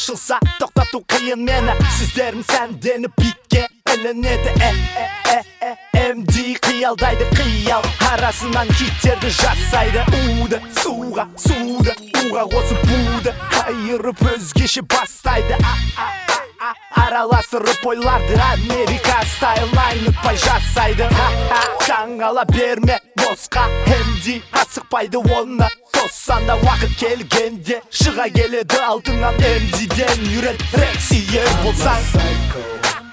Ашылса тоқтату қиын мені, сөздерім сәнденіп битке ілінеді. MD қиялдайды қиял арасынан хиттерді жасайды. Уды суға, суды уға қосып буды қайырып өзгеше бастайды. Араластырып ойларды Америка стайл айнытпай жасайды. Таңғала берме босқа, MD асықпайды оны тоссаң да уақыт келгенде шыға келеді алдыңнан. MDден үйрен рэп сүйер болсаң.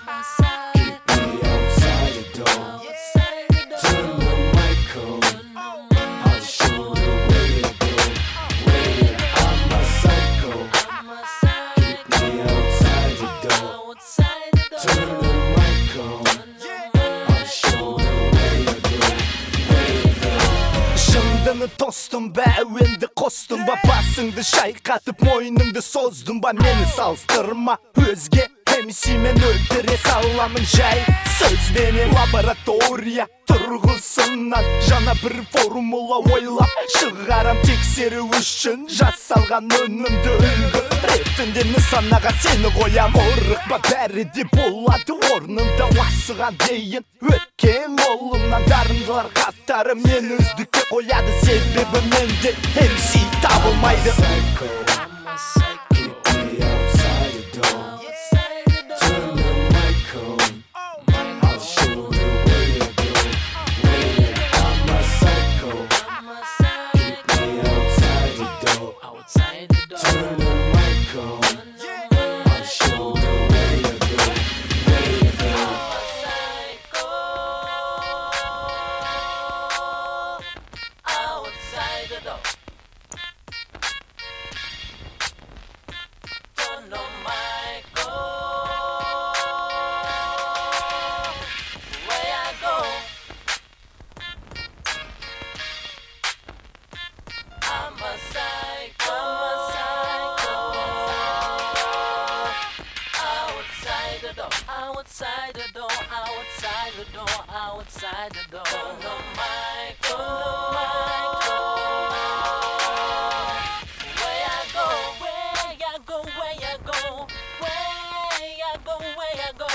Жындыны тостым ба, әуенді қостым ба, басыңды шайқатып мойныңды создым ба. Мені салыстырма өзге MC-мен өлтіре саламын жай сөзбенен. Лаборатория тұрғысынан жаңа бір формула ойлап шығарам тексеру үшін жасалған өнімді үлгі ретінде нысанаға сені қоям. Орықпа, бәрі де болады орнында уақсыған дейін өткен қолымнан. Дарындылар қаттары мен үздікке қояды, себебі менде MC табылмайды. Outside the door, outside the door, outside the door. Turn the mic on. Where I go, where I go, where I go, where I go, where I go.